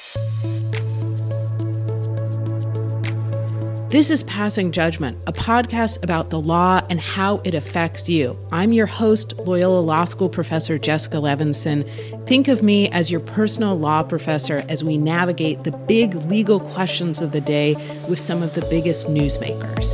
This is Passing Judgment, a podcast about the law and how it affects you. I'm your host, Loyola Law School professor Jessica Levinson. Think of me as your personal law professor as we navigate the big legal questions of the day with some of the biggest newsmakers.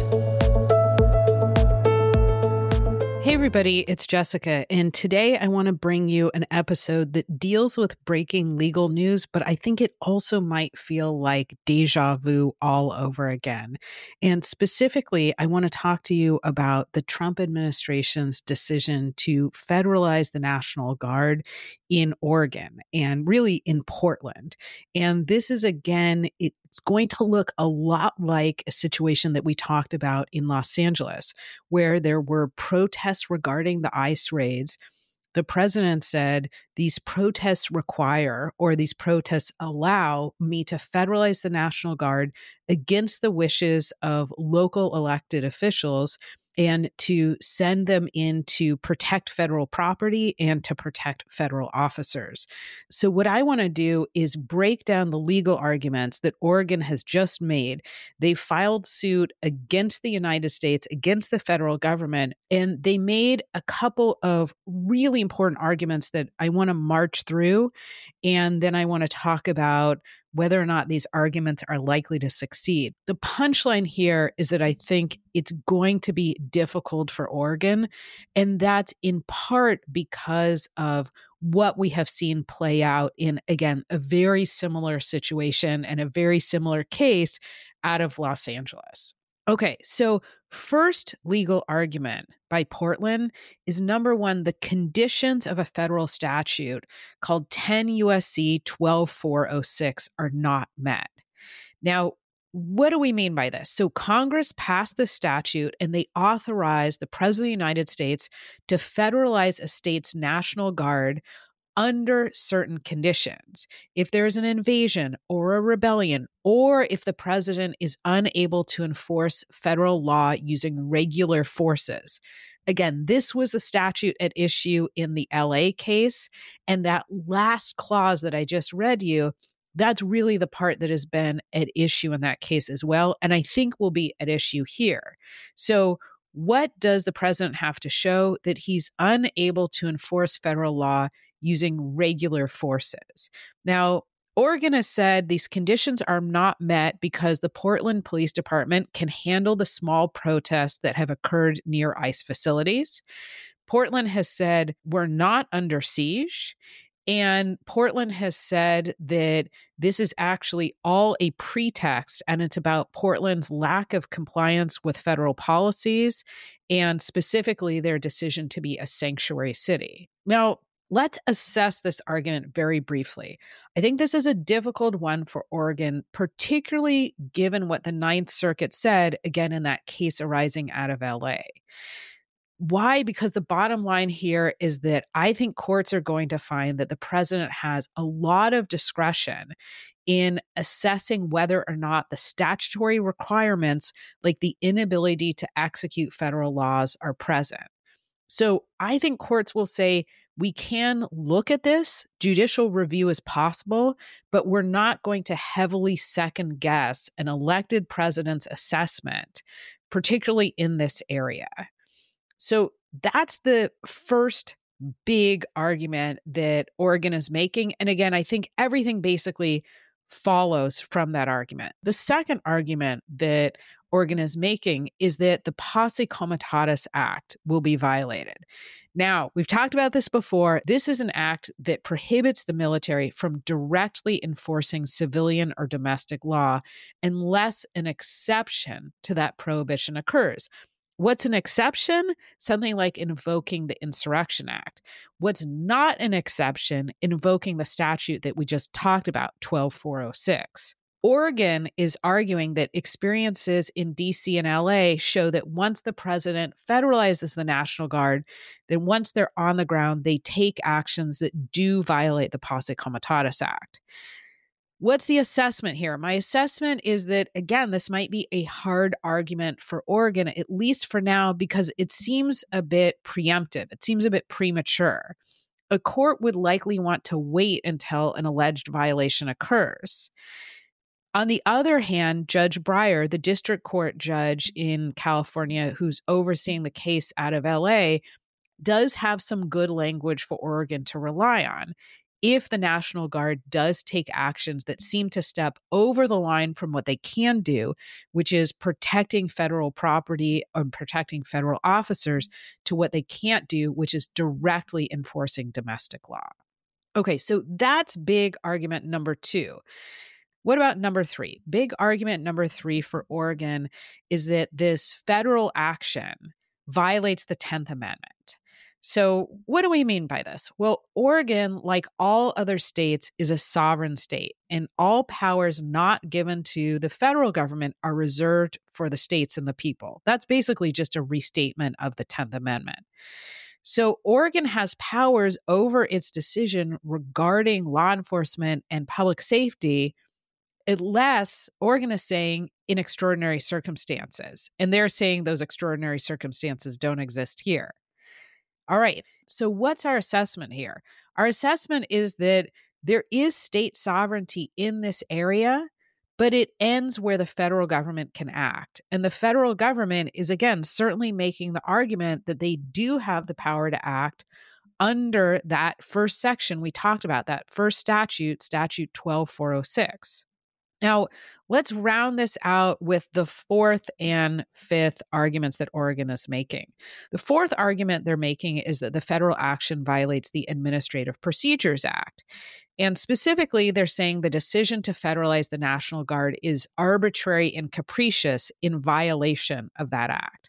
Hey everybody, it's Jessica, and today I want to bring you an episode that deals with breaking legal news, but I think it also might feel like deja vu all over again. And specifically, I want to talk to you about the Trump administration's decision to federalize the National Guard in Oregon and really in Portland. And this is, again, it's going to look a lot like a situation that we talked about in Los Angeles, where there were protests regarding the ICE raids. The president said these protests require, or these protests allow me to federalize the National Guard against the wishes of local elected officials and to send them in to protect federal property and to protect federal officers. So what I want to do is break down the legal arguments that Oregon has just made. They filed suit against the United States, against the federal government, and they made a couple of really important arguments that I want to march through. And then I want to talk about whether or not these arguments are likely to succeed. The punchline here is that I think it's going to be difficult for Oregon, and that's in part because of what we have seen play out in, again, a very similar situation and a very similar case out of Los Angeles. Okay, so first legal argument by Portland is number one, the conditions of a federal statute called 10 U.S.C. 12406 are not met. Now, what do we mean by this? So Congress passed the statute and they authorized the President of the United States to federalize a state's National Guard under certain conditions. If there's an invasion or a rebellion, or if the president is unable to enforce federal law using regular forces. Again, this was the statute at issue in the LA case. And that last clause that I just read you, that's really the part that has been at issue in that case as well. And I think will be at issue here. So what does the president have to show? That he's unable to enforce federal law using regular forces. Now, Oregon has said these conditions are not met because the Portland Police Department can handle the small protests that have occurred near ICE facilities. Portland has said we're not under siege. And Portland has said that this is actually all a pretext, and it's about Portland's lack of compliance with federal policies and specifically their decision to be a sanctuary city. Now, let's assess this argument very briefly. I think this is a difficult one for Oregon, particularly given what the Ninth Circuit said, again, in that case arising out of LA. Why? Because the bottom line here is that I think courts are going to find that the president has a lot of discretion in assessing whether or not the statutory requirements, like the inability to execute federal laws, are present. So I think courts will say, we can look at this, judicial review is possible, but we're not going to heavily second guess an elected president's assessment, particularly in this area. So that's the first big argument that Oregon is making. And again, I think everything basically follows from that argument. The second argument that Oregon is making is that the Posse Comitatus Act will be violated. Now, we've talked about this before. This is an act that prohibits the military from directly enforcing civilian or domestic law unless an exception to that prohibition occurs. What's an exception? Something like invoking the Insurrection Act. What's not an exception? Invoking the statute that we just talked about, 12406. Oregon is arguing that experiences in DC and LA show that once the president federalizes the National Guard, then once they're on the ground, they take actions that do violate the Posse Comitatus Act. What's the assessment here? My assessment is that, again, this might be a hard argument for Oregon, at least for now, because it seems a bit preemptive. It seems a bit premature. a court would likely want to wait until an alleged violation occurs. On the other hand, Judge Breyer, the district court judge in California who's overseeing the case out of LA, does have some good language for Oregon to rely on if the National Guard does take actions that seem to step over the line from what they can do, which is protecting federal property and protecting federal officers, to what they can't do, which is directly enforcing domestic law. Okay, so that's big argument number 2. What about number 3? Big argument number 3 for Oregon is that this federal action violates the 10th Amendment. So what do we mean by this? Well, Oregon, like all other states, is a sovereign state, and all powers not given to the federal government are reserved for the states and the people. That's basically just a restatement of the 10th Amendment. So Oregon has powers over its decision regarding law enforcement and public safety, unless Oregon is saying in extraordinary circumstances, and they're saying those extraordinary circumstances don't exist here. All right, so what's our assessment here? Our assessment is that there is state sovereignty in this area, but it ends where the federal government can act. And the federal government is, again, certainly making the argument that they do have the power to act under that first section we talked about, that first statute, Statute 12406. Now, let's round this out with the 4th and 5th arguments that Oregon is making. The 4th argument they're making is that the federal action violates the Administrative Procedures Act. And specifically, they're saying the decision to federalize the National Guard is arbitrary and capricious in violation of that act.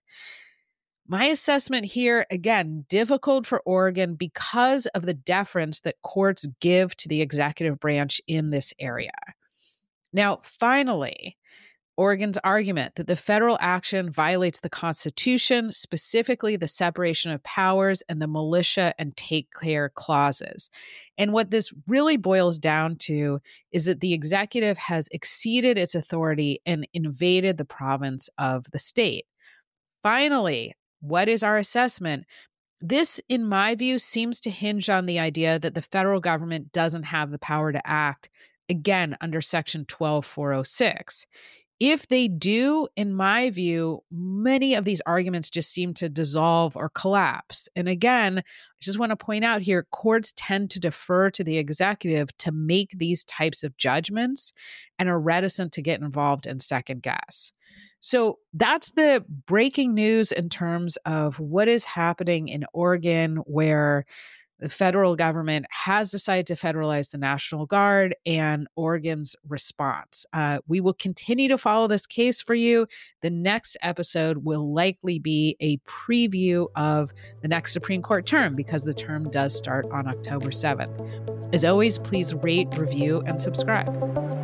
My assessment here, again, difficult for Oregon because of the deference that courts give to the executive branch in this area. Now, finally, Oregon's argument that the federal action violates the Constitution, specifically the separation of powers and the militia and take care clauses. And what this really boils down to is that the executive has exceeded its authority and invaded the province of the state. Finally, what is our assessment? This, in my view, seems to hinge on the idea that the federal government doesn't have the power to act, again, under Section 12406. If they do, in my view, many of these arguments just seem to dissolve or collapse. And again, I just want to point out here, courts tend to defer to the executive to make these types of judgments and are reticent to get involved in second guess. So that's the breaking news in terms of what is happening in Oregon, where the federal government has decided to federalize the National Guard, and Oregon's response. We will continue to follow this case for you. The next episode will likely be a preview of the next Supreme Court term, because the term does start on October 7th. As always, please rate, review, and subscribe.